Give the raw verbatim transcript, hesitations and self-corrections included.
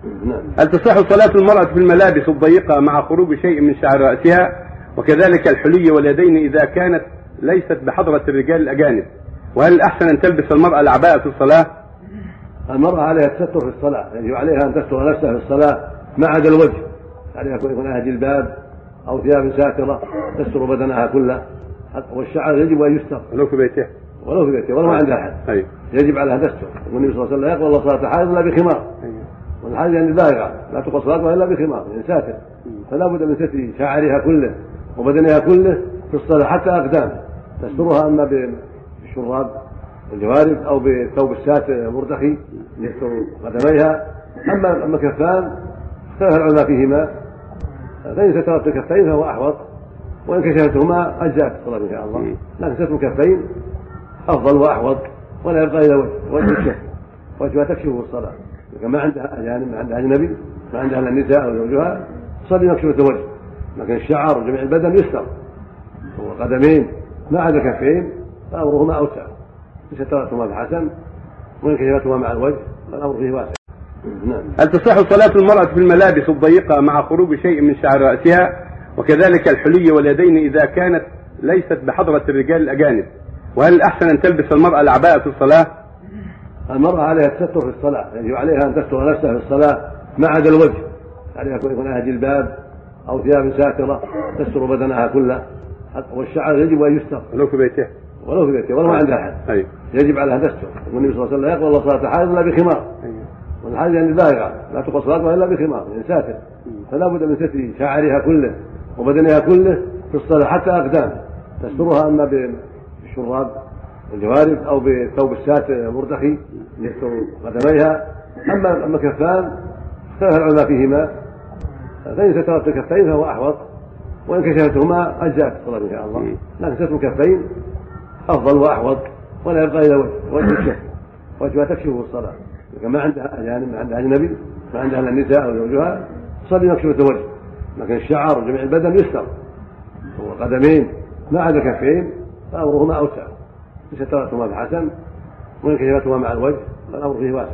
نعم. هل تصح صلاة المرأة في الملابس الضيقة مع خروج شيء من شعر رأسها، وكذلك الحلي واليدين إذا كانت ليست بحضرة الرجال الأجانب؟ وهل الأحسن أن تلبس المرأة العباءة في الصلاة؟ المرأة عليها التستر في الصلاة، يجب عليها أن تستر نفسها في الصلاة ما عدا الوجه، عليها أن يكون لها جلباب أو ثياب ساترة تستر بدنها كله، والشعر يجب أن يستر ولو في بيتها ولو في بيتها ولو ما عندها أحد. يجب عليها تستر، والنبي صلى الله عليه وسلم يقول الله صلاة حائض إلا بخمار، والحائض يعني بالغة لا تقص صلاتها إلا بخمار يعني ساتر، فلا بد من ستر شعرها كله وبدنها كله في الصلاة حتى أقدامها تسترها، أما بالشراب الجوارب أو بالثوب الساتر المرتخي يستر قدميها. أما أما كفان اختلف العلماء فيهما، فإن سترت الكفين فهو أحوط، وإن كشفتهما أجزأت الصلاة إن شاء الله، لكن ستر الكفين أفضل وأحوط، ولا يبقى إلى وجه وجه الشهر وجهها تكشفه الصلاة، ما عندها أجانب ما عندها أجنبي ما عندها النساء أو زوجها تصلي مكشوفة الوجه، لكن الشعر وجميع البدن يستر، والقدمين ما عدا الكفين فأمرهما أوسع، إن سترتهما فحسن، وإن كشفتهما مع الوجه فالأمر فيه واسع. نعم. هل تصح صلاة المرأة في الملابس الضيقة مع خروج شيء من شعر رأسها، وكذلك الحلي واليدين إذا كانت ليست بحضرة الرجال الأجانب؟ وهل الأحسن أن تلبس المرأة العباءة في الصلاة؟ المرأة عليها التستر في الصلاة، يجب عليها أن تستر نفسها في الصلاة ما عدا الوجه، عليها أن يكون لها جلباب أو ثياب ساترة تستر بدنها كله، والشعر يجب أن يستر ولو في بيتها ولو في بيتها ولو ما عندها أحد. يجب عليها تستر، والنبي صلى الله عليه وسلم يقول الله صلاة حائض إلا بخمار، والحائض يعني بالغة لا تقص صلاتها إلا بخمار يعني ساتر، فلا بد من ستر شعرها كله وبدنها كله في الصلاة حتى أقدامها تسترها، أما بالشراب الجوارب أو بالثوب الساتر المرتخي يستر قدميها. أما أما كفان اختلف العلماء فيهما، فإن سترت الكفين فهو أحوط، وإن كشفتهما أجزأت الصلاة إن شاء الله، لكن ستر الكفين أفضل وأحوط، ولا يبقى إلى وجه وجه الشهر وجهها تكشفه الصلاة، لكن ما عندها أجانب ما عندها أجنبي ما عندها النساء أو زوجها تصلي مكشوفة الوجه، لكن الشعر وجميع البدن يستر، والقدمين ما عدا الكفين فأمرهما أوسع، إن سترتهما فحسن، وإن كشفتهما مع الوجه فالأمر فيه واسع.